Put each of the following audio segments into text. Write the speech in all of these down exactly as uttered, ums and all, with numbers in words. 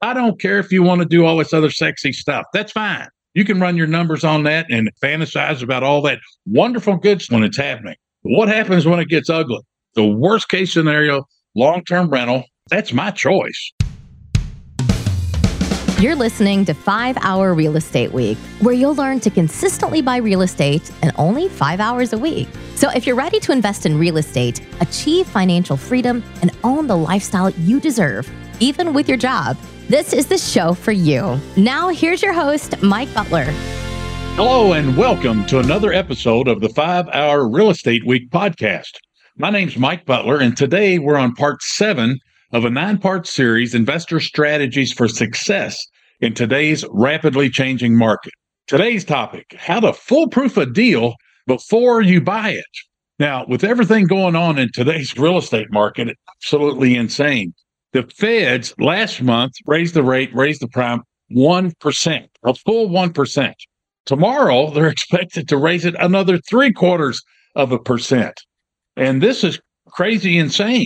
I don't care if you want to do all this other sexy stuff. That's fine. You can run your numbers on that and fantasize about all that wonderful goods when it's happening. But what happens when it gets ugly? The worst case scenario, long-term rental, that's my choice. You're listening to five hour Real Estate Week, where you'll learn to consistently buy real estate in only five hours a week. So if you're ready to invest in real estate, achieve financial freedom, and own the lifestyle you deserve, even with your job, this is the show for you. Now, here's your host, Mike Butler. Hello, and welcome to another episode of the five hour Real Estate Week podcast. My name's Mike Butler, and today we're on part seven of a nine-part series, Investor Strategies for Success in Today's Rapidly Changing Market. Today's topic, how to foolproof a deal before you buy it. Now, with everything going on in today's real estate market, it's absolutely insane. The Feds last month raised the rate, raised the prime one percent, a full one percent. Tomorrow, they're expected to raise it another three quarters of a percent. And this is crazy insane.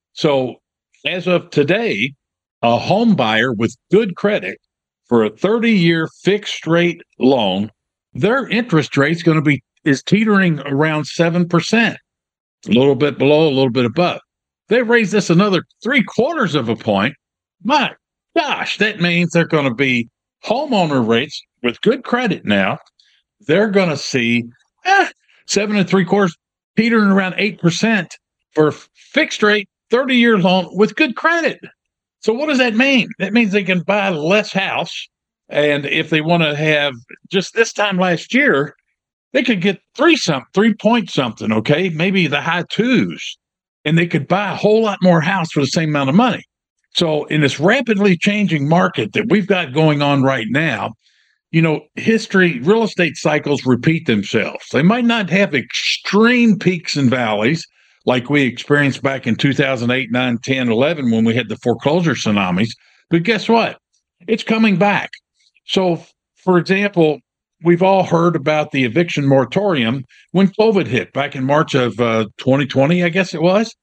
So as of today, a home buyer with good credit for a thirty-year fixed rate loan, their interest rate's going to be is teetering around seven percent, a little bit below, a little bit above. They raise this another three quarters of a point. My gosh, that means they're going to be homeowner rates with good credit now. They're going to see eh, seven and three quarters, teetering around eight percent for fixed rate thirty-year loan with good credit. So what does that mean? That means they can buy less house. And if they want to have, just this time last year, they could get three some three point something, okay? Maybe the high twos. And they could buy a whole lot more house for the same amount of money. So in this rapidly changing market that we've got going on right now, you know, history, real estate cycles repeat themselves. They might not have extreme peaks and valleys like we experienced back in two thousand eight, nine, ten, eleven when we had the foreclosure tsunamis. But guess what? It's coming back. So, for example, we've all heard about the eviction moratorium when COVID hit back in March of uh, twenty twenty, I guess it was.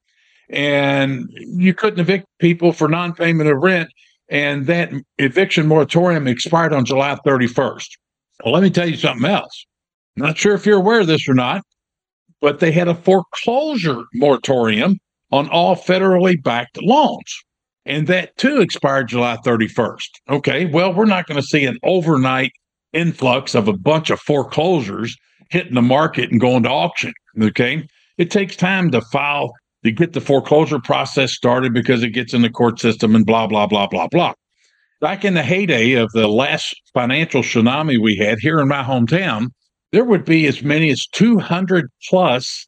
And you couldn't evict people for non-payment of rent. And that eviction moratorium expired on July thirty-first. Well, let me tell you something else. I'm not sure if you're aware of this or not, but they had a foreclosure moratorium on all federally backed loans. And that too expired July thirty-first. Okay, well, we're not going to see an overnight influx of a bunch of foreclosures hitting the market and going to auction. Okay, it takes time to file, to get the foreclosure process started because it gets in the court system and blah, blah, blah, blah, blah. Back in the heyday of the last financial tsunami we had here in my hometown, there would be as many as two hundred plus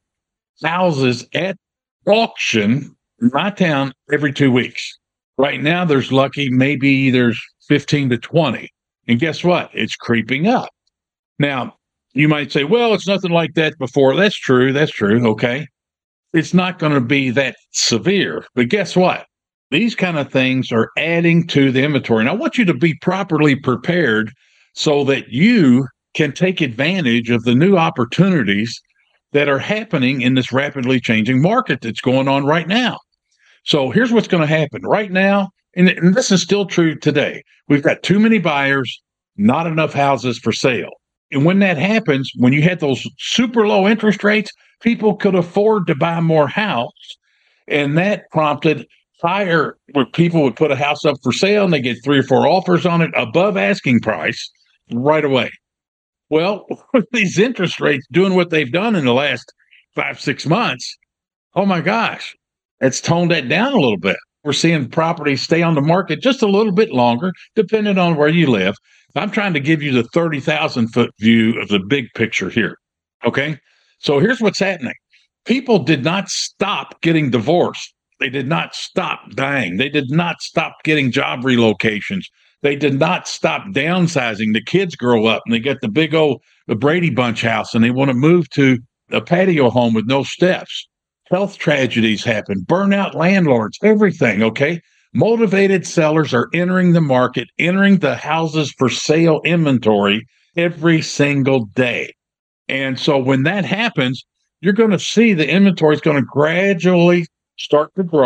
houses at auction in my town every two weeks. Right now, there's lucky, maybe there's fifteen to twenty. And guess what? It's creeping up. Now, you might say, well, it's nothing like that before. That's true. That's true. Okay. It's not going to be that severe. But guess what? These kind of things are adding to the inventory. And I want you to be properly prepared so that you can take advantage of the new opportunities that are happening in this rapidly changing market that's going on right now. So here's what's going to happen right now. And, and this is still true today. We've got too many buyers, not enough houses for sale. And when that happens, when you had those super low interest rates, people could afford to buy more house. And that prompted higher, where people would put a house up for sale and they get three or four offers on it above asking price right away. Well, with these interest rates doing what they've done in the last five, six months, oh my gosh, it's toned that down a little bit. We're seeing properties stay on the market just a little bit longer, depending on where you live. I'm trying to give you the thirty thousand foot view of the big picture here. Okay. So here's what's happening. People did not stop getting divorced. They did not stop dying. They did not stop getting job relocations. They did not stop downsizing. The kids grow up and they get the big old the Brady Bunch house and they want to move to a patio home with no steps. Health tragedies happen, burnout landlords, everything, okay? Motivated sellers are entering the market, entering the houses for sale inventory every single day. And so when that happens, you're going to see the inventory is going to gradually start to grow.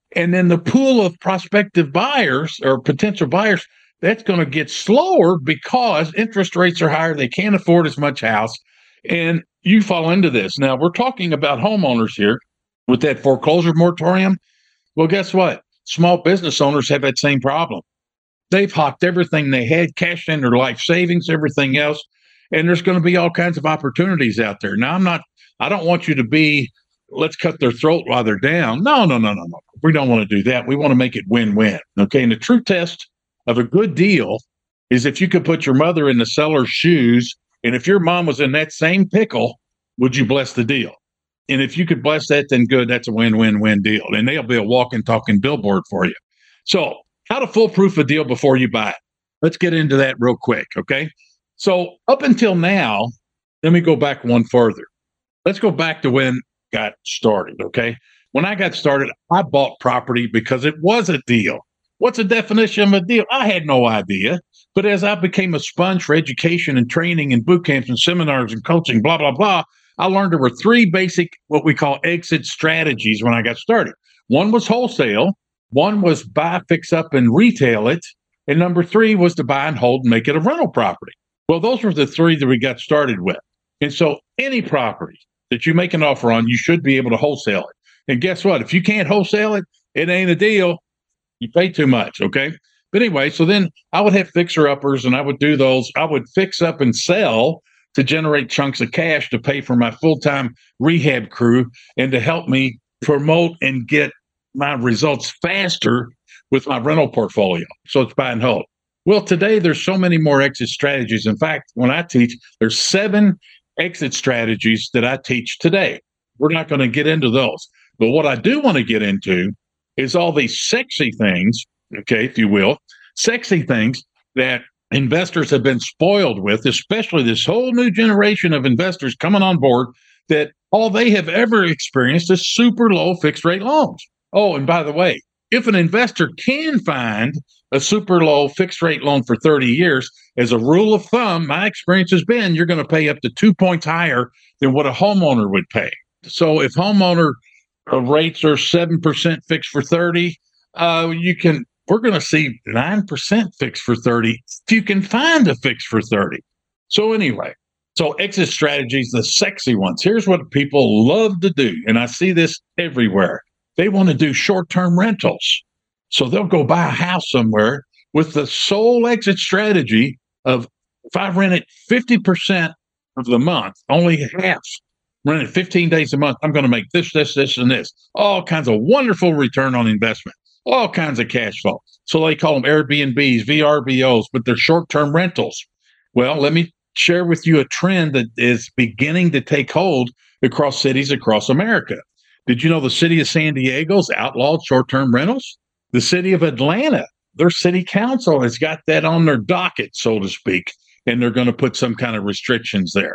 And then the pool of prospective buyers or potential buyers, that's going to get slower because interest rates are higher. They can't afford as much house. And you fall into this. Now, we're talking about homeowners here with that foreclosure moratorium. Well, guess what? Small business owners have that same problem. They've hawked everything they had, cashed in their life savings, everything else. And there's going to be all kinds of opportunities out there. Now, I'm not, I don't want you to be, let's cut their throat while they're down. No, no, no, no, no. We don't want to do that. We want to make it win-win. Okay. And the true test of a good deal is if you could put your mother in the seller's shoes, and if your mom was in that same pickle, would you bless the deal? And if you could bless that, then good. That's a win-win-win deal. And they'll be a walking, talking billboard for you. So how to foolproof a deal before you buy it. Let's get into that real quick. Okay. So up until now, let me go back one further. Let's go back to when I got started. Okay. When I got started, I bought property because it was a deal. What's the definition of a deal? I had no idea. But as I became a sponge for education and training and boot camps and seminars and coaching, blah, blah, blah, I learned there were three basic, what we call exit strategies when I got started. One was wholesale. One was buy, fix up, and retail it. And number three was to buy and hold and make it a rental property. Well, those were the three that we got started with. And so any property that you make an offer on, you should be able to wholesale it. And guess what? If you can't wholesale it, it ain't a deal. You pay too much, okay? But anyway, so then I would have fixer-uppers, and I would do those. I would fix up and sell to generate chunks of cash to pay for my full-time rehab crew and to help me promote and get my results faster with my rental portfolio. So it's buy and hold. Well, today there's so many more exit strategies. In fact, when I teach, there's seven exit strategies that I teach today. We're not going to get into those. But what I do want to get into is all these sexy things, okay, if you will, sexy things that investors have been spoiled with, especially this whole new generation of investors coming on board that all they have ever experienced is super low fixed rate loans. Oh, and by the way, if an investor can find a super low fixed rate loan for thirty years, as a rule of thumb, my experience has been you're going to pay up to two points higher than what a homeowner would pay. So if homeowner rates are seven percent fixed for thirty, uh, you can, we're going to see nine percent fixed for thirty if you can find a fix for thirty. So anyway, so exit strategies, the sexy ones. Here's what people love to do, and I see this everywhere. They want to do short-term rentals. So they'll go buy a house somewhere with the sole exit strategy of if I rent it fifty percent of the month, only half, rent it fifteen days a month, I'm going to make this, this, this, and this. All kinds of wonderful return on investment, all kinds of cash flow. So they call them Airbnbs, V R B Os, but they're short-term rentals. Well, let me share with you a trend that is beginning to take hold across cities across America. Did you know the city of San Diego's outlawed short-term rentals? The city of Atlanta, their city council has got that on their docket, so to speak, and they're going to put some kind of restrictions there.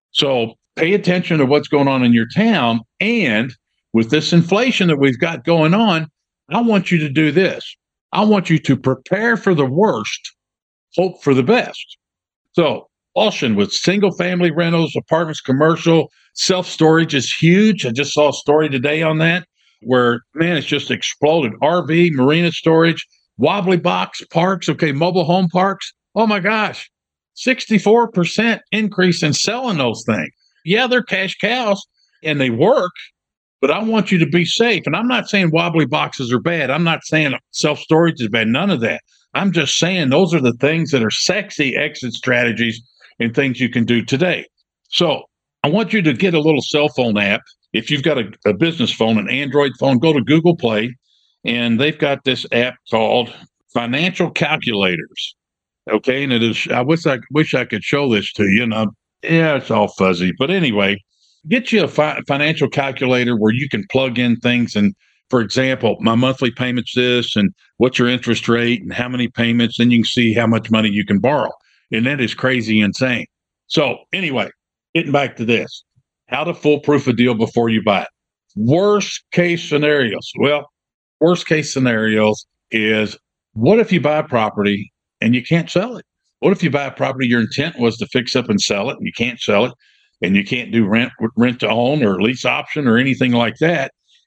So pay attention to what's going on in your town. And with this inflation that we've got going on, I want you to do this. I want you to prepare for the worst, hope for the best. So caution with single-family rentals, apartments, commercial, self-storage is huge. I just saw a story today on that where, man, it's just exploded. R V, marina storage, wobbly box parks, okay, mobile home parks. Oh, my gosh, sixty-four percent increase in selling those things. Yeah, they're cash cows, and they work, but I want you to be safe. And I'm not saying wobbly boxes are bad. I'm not saying self-storage is bad. None of that. I'm just saying those are the things that are sexy exit strategies and things you can do today. So I want you to get a little cell phone app. If you've got a, a business phone, an Android phone, go to Google Play, and they've got this app called Financial Calculators. Okay, and it is. I wish I wish I could show this to you. And I'm, yeah, it's all fuzzy, but anyway, get you a fi- financial calculator where you can plug in things. And for example, my monthly payment's this, and what's your interest rate, and how many payments. Then you can see how much money you can borrow, and that is crazy insane. So anyway, getting back to this. How to foolproof a deal before you buy it. Worst case scenarios. Well, worst case scenarios is what if you buy a property and you can't sell it? What if you buy a property, your intent was to fix up and sell it, and you can't sell it, and you can't do rent rent to own or lease option or anything like that,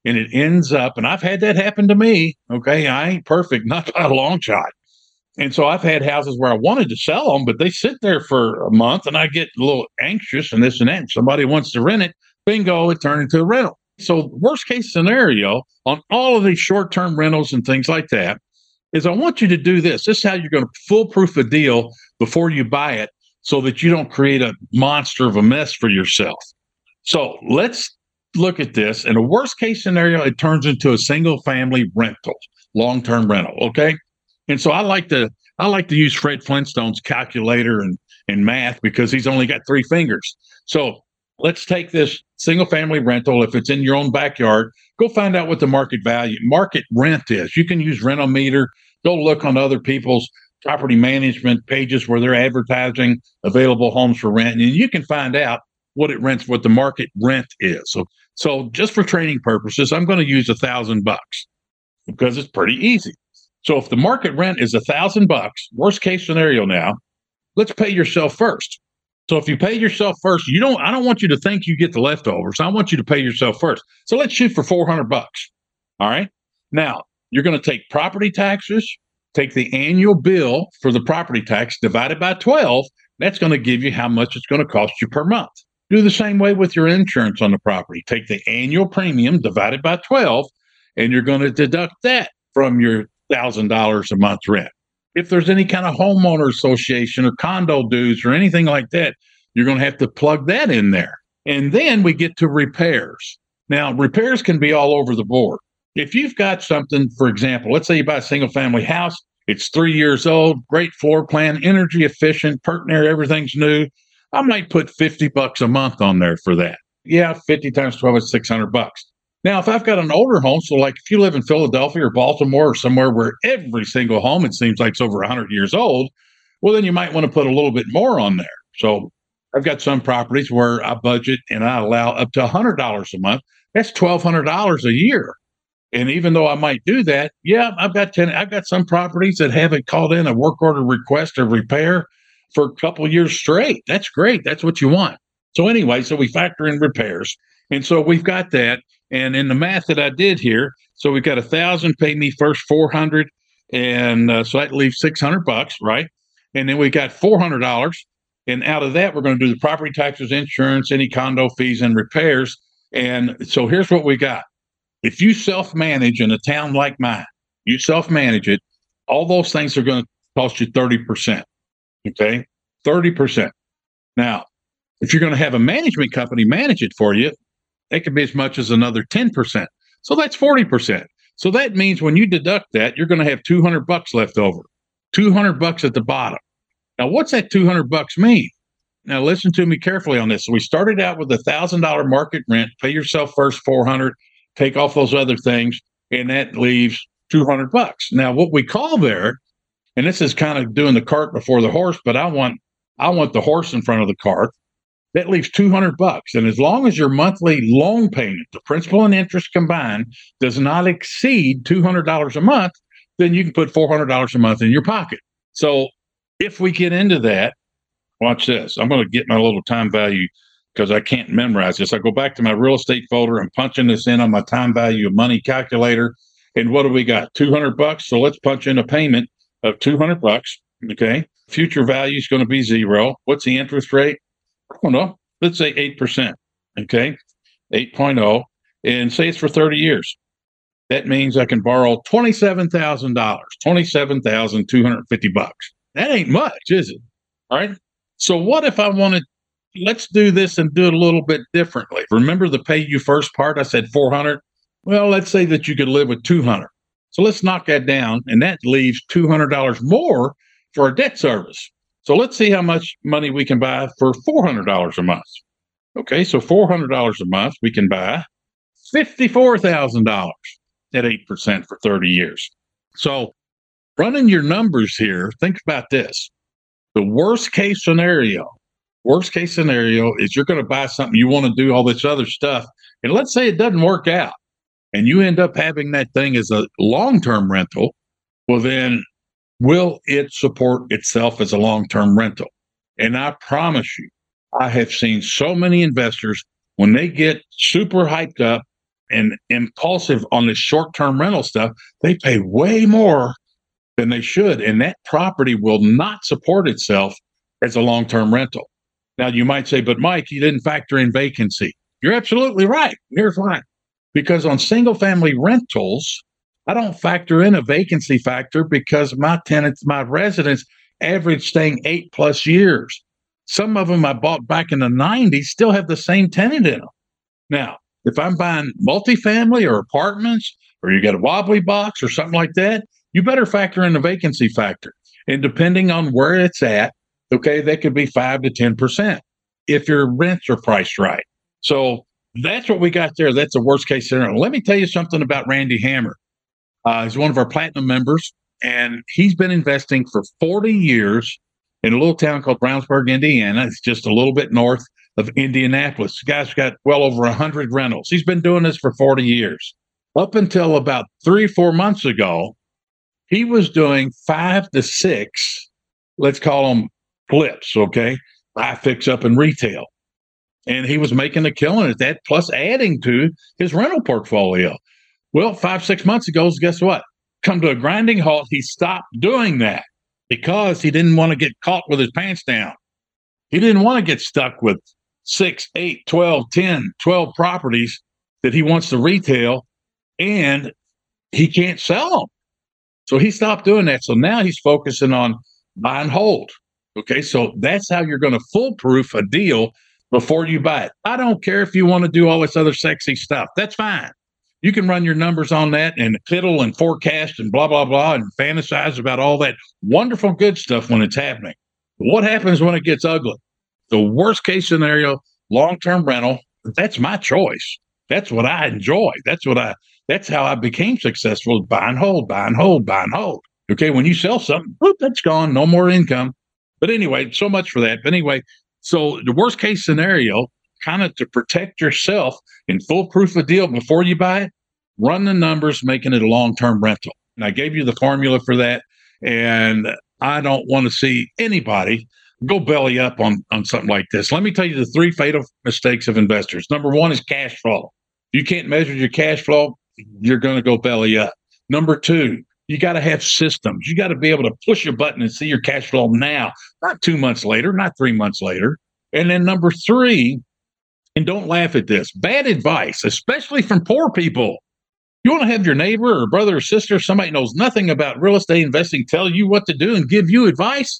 and it ends up, and I've had that happen to me. Okay. I ain't perfect, not by a long shot. And so I've had houses where I wanted to sell them, but they sit there for a month and I get a little anxious and this and that. And somebody wants to rent it. Bingo, it turned into a rental. So worst case scenario on all of these short-term rentals and things like that is I want you to do this. This is how you're going to foolproof a deal before you buy it so that you don't create a monster of a mess for yourself. So let's look at this. In a worst case scenario, it turns into a single family rental, long-term rental. Okay. And so I like to I like to use Fred Flintstone's calculator and, and math because he's only got three fingers. So let's take this single family rental. If it's in your own backyard, go find out what the market value, market rent is. You can use Rent-O-Meter. Go look on other people's property management pages where they're advertising available homes for rent. And you can find out what it rents, what the market rent is. So, so just for training purposes, I'm going to use a thousand bucks because it's pretty easy. So if the market rent is a thousand bucks, worst case scenario now, let's pay yourself first. So if you pay yourself first, you don't, I don't want you to think you get the leftovers. I want you to pay yourself first. So let's shoot for four hundred bucks. All right. Now you're going to take property taxes, take the annual bill for the property tax divided by twelve. That's going to give you how much it's going to cost you per month. Do the same way with your insurance on the property. Take the annual premium divided by twelve, and you're going to deduct that from your one thousand dollars a month rent. If there's any kind of homeowner association or condo dues or anything like that, you're going to have to plug that in there. And then we get to repairs. Now, repairs can be all over the board. If you've got something, for example, let's say you buy a single family house, it's three years old, great floor plan, energy efficient, pertinent, everything's new. I might put fifty bucks a month on there for that. Yeah, fifty times twelve is six hundred bucks. Now, if I've got an older home, so like if you live in Philadelphia or Baltimore or somewhere where every single home, it seems like it's over one hundred years old, well, then you might want to put a little bit more on there. So I've got some properties where I budget and I allow up to one hundred dollars a month. That's twelve hundred dollars a year. And even though I might do that, yeah, I've got ten, I've got some properties that haven't called in a work order request or repair for a couple of years straight. That's great. That's what you want. So anyway, so we factor in repairs. And so we've got that. And in the math that I did here, so we've got a thousand, pay me first four hundred, and uh, so that leaves six hundred bucks, right? And then we got four hundred dollars, and out of that, we're going to do the property taxes, insurance, any condo fees, and repairs. And so here's what we got: if you self-manage in a town like mine, you self-manage it, all those things are going to cost you thirty percent. Okay, thirty percent. Now, if you're going to have a management company manage it for you, it could be as much as another ten percent. So that's forty percent. So that means when you deduct that, you're going to have two hundred bucks left over, two hundred bucks at the bottom. Now, what's that two hundred bucks mean? Now, listen to me carefully on this. So we started out with a one thousand dollars market rent, pay yourself first four hundred, take off those other things, and that leaves two hundred bucks. Now, what we call there, and this is kind of doing the cart before the horse, but I want, I want the horse in front of the cart. That leaves two hundred bucks. And as long as your monthly loan payment, the principal and interest combined, does not exceed two hundred dollars a month, then you can put four hundred dollars a month in your pocket. So if we get into that, watch this. I'm going to get my little time value because I can't memorize this. I go back to my real estate folder. I'm punching this in on my time value of money calculator. And what do we got? two hundred bucks. So let's punch in a payment of two hundred bucks. Okay. Future value is going to be zero. What's the interest rate? I don't know. Let's say eight percent. Okay. eight point oh. And say it's for thirty years. That means I can borrow twenty-seven thousand dollars, twenty-seven thousand two hundred fifty bucks. That ain't much, is it? All right. So what if I wanted, let's do this and do it a little bit differently. Remember the pay you first part? I said four hundred. Well, let's say that you could live with two hundred. So let's knock that down. And that leaves two hundred dollars more for our debt service. So let's see how much money we can buy for four hundred dollars a month. Okay, so four hundred dollars a month, we can buy fifty-four thousand dollars at eight percent for thirty years. So running your numbers here, think about this. The worst case scenario, worst case scenario is you're going to buy something, you want to do all this other stuff. And let's say it doesn't work out and you end up having that thing as a long-term rental. Well, then will it support itself as a long-term rental? And I promise you, I have seen so many investors, when they get super hyped up and impulsive on this short-term rental stuff, they pay way more than they should. And that property will not support itself as a long-term rental. Now, you might say, but Mike, you didn't factor in vacancy. You're absolutely right. Here's why. Because on single-family rentals, I don't factor in a vacancy factor because my tenants, my residents, average staying eight plus years. Some of them I bought back in the nineties still have the same tenant in them. Now, if I'm buying multifamily or apartments, or you got a wobbly box or something like that, you better factor in the vacancy factor. And depending on where it's at, okay, that could be five to ten percent if your rents are priced right. So that's what we got there. That's a worst case scenario. Let me tell you something about Randy Hammer. Uh, he's one of our platinum members, and he's been investing for forty years in a little town called Brownsburg, Indiana. It's just a little bit north of Indianapolis. The guy's got well over one hundred rentals. He's been doing this for forty years. Up until about three, four months ago, he was doing five to six, let's call them flips, okay? Buy, fix up, and retail. And he was making a killing at that, plus adding to his rental portfolio. Well, five, six months ago, guess what? Come to a grinding halt. He stopped doing that because he didn't want to get caught with his pants down. He didn't want to get stuck with six, eight, twelve, ten, twelve properties that he wants to retail, and he can't sell them. So he stopped doing that. So now he's focusing on buy and hold. Okay, so that's how you're going to foolproof a deal before you buy it. I don't care if you want to do all this other sexy stuff. That's fine. You can run your numbers on that and fiddle and forecast and blah, blah, blah, and fantasize about all that wonderful good stuff when it's happening. But what happens when it gets ugly? The worst case scenario, long-term rental, that's my choice. That's what I enjoy. That's what I, that's how I became successful, buy and hold, buy and hold, buy and hold. Okay, when you sell something, whoop, that's gone, no more income. But anyway, so much for that. But anyway, so the worst case scenario, kind of to protect yourself and foolproof a deal before you buy it, run the numbers, making it a long-term rental. And I gave you the formula for that. And I don't want to see anybody go belly up on, on something like this. Let me tell you the three fatal mistakes of investors. Number one is cash flow. If you can't measure your cash flow, you're going to go belly up. Number two, you got to have systems. You got to be able to push a button and see your cash flow now, not two months later, not three months later. And then number three, and don't laugh at this, bad advice, especially from poor people. You want to have your neighbor or brother or sister, somebody knows nothing about real estate investing, tell you what to do and give you advice?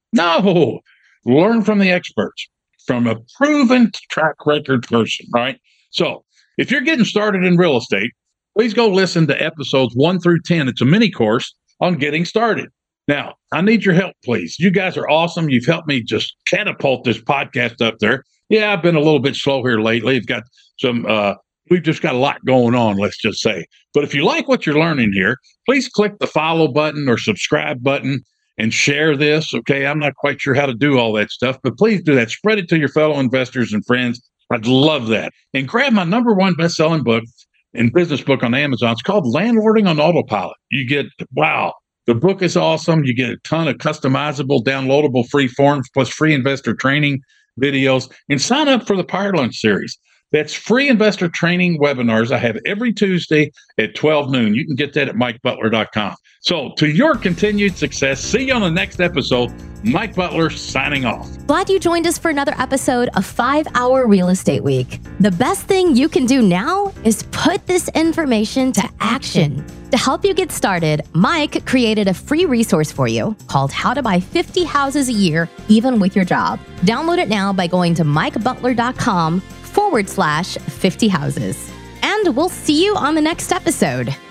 No. Learn from the experts, from a proven track record person, right? So if you're getting started in real estate, please go listen to episodes one through ten. It's a mini course on getting started. Now, I need your help, please. You guys are awesome. You've helped me just catapult this podcast up there. Yeah, I've been a little bit slow here lately. I've got some, uh, we've just got a lot going on, let's just say. But if you like what you're learning here, please click the follow button or subscribe button and share this. Okay, I'm not quite sure how to do all that stuff, but please do that. Spread it to your fellow investors and friends. I'd love that. And grab my number one best-selling book and business book on Amazon. It's called Landlording on Autopilot. You get, wow, the book is awesome. You get a ton of customizable, downloadable free forms, plus free investor training videos, and sign up for the Power Lunch series. That's free investor training webinars I have every Tuesday at twelve noon. You can get that at mike butler dot com. So to your continued success, see you on the next episode. Mike Butler signing off. Glad you joined us for another episode of five hour Real Estate Week. The best thing you can do now is put this information to action. To help you get started, Mike created a free resource for you called How to Buy fifty Houses a Year, Even with Your Job. Download it now by going to mike butler dot com forward slash 50 houses. And we'll see you on the next episode.